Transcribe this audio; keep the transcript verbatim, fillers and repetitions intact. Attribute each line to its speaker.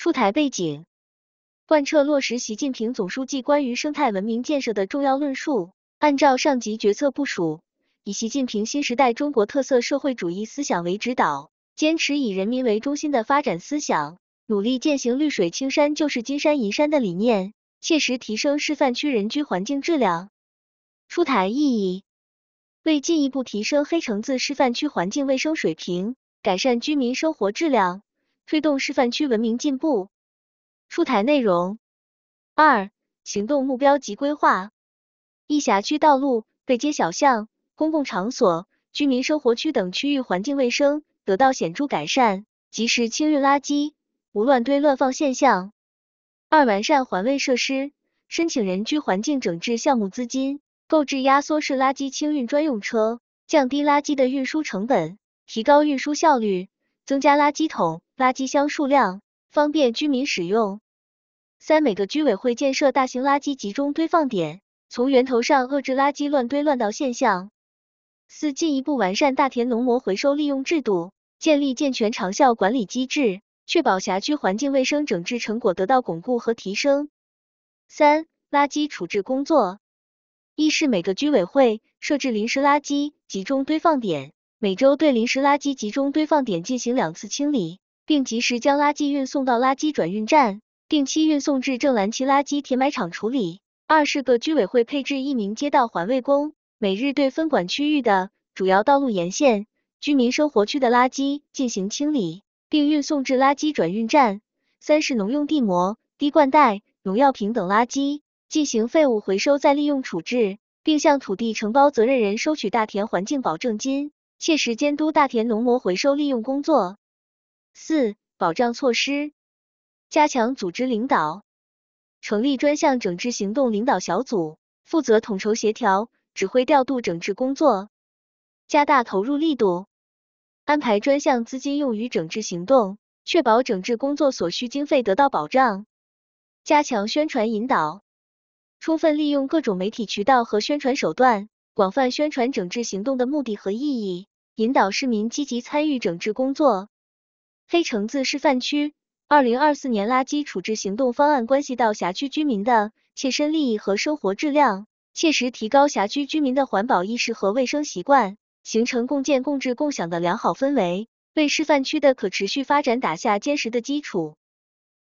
Speaker 1: 出台背景，贯彻落实习近平总书记关于生态文明建设的重要论述，按照上级决策部署，以习近平新时代中国特色社会主义思想为指导，坚持以人民为中心的发展思想，努力践行绿水青山就是金山银山的理念，切实提升示范区人居环境质量。出台意义，为进一步提升黑城子示范区环境卫生水平，改善居民生活质量，推动示范区文明进步。出台内容：二、行动目标及规划。一、辖区道路、背街小巷、公共场所、居民生活区等区域环境卫生得到显著改善，及时清运垃圾，无乱堆乱放现象。二、完善环卫设施，申请人居环境整治项目资金，购置压缩式垃圾清运专用车，降低垃圾的运输成本，提高运输效率，增加垃圾桶、垃圾箱数量，方便居民使用。三、每个居委会建设大型垃圾集中堆放点，从源头上遏制垃圾乱堆乱倒现象。四、进一步完善大田农膜回收利用制度，建立健全长效管理机制，确保辖区环境卫生整治成果得到巩固和提升。三、垃圾处置工作。一是每个居委会设置临时垃圾集中堆放点，每周对临时垃圾集中堆放点进行两次清理，并及时将垃圾运送到垃圾转运站，定期运送至正蓝旗垃圾填埋场处理。二是各居委会配置一名街道环卫工，每日对分管区域的主要道路沿线、居民生活区的垃圾进行清理，并运送至垃圾转运站。三是农用地膜、滴灌带、农药瓶等垃圾进行废物回收再利用处置，并向土地承包责任人收取大田环境保证金，切实监督大田农膜回收利用工作。四、保障措施，加强组织领导，成立专项整治行动领导小组，负责统筹协调、指挥调度整治工作，加大投入力度，安排专项资金用于整治行动，确保整治工作所需经费得到保障，加强宣传引导，充分利用各种媒体渠道和宣传手段，广泛宣传整治行动的目的和意义，引导市民积极参与整治工作。黑城子示范区二零二四年垃圾处置行动方案关系到辖区居民的切身利益和生活质量，切实提高辖区居民的环保意识和卫生习惯，形成共建共治共享的良好氛围，为示范区的可持续发展打下坚实的基础。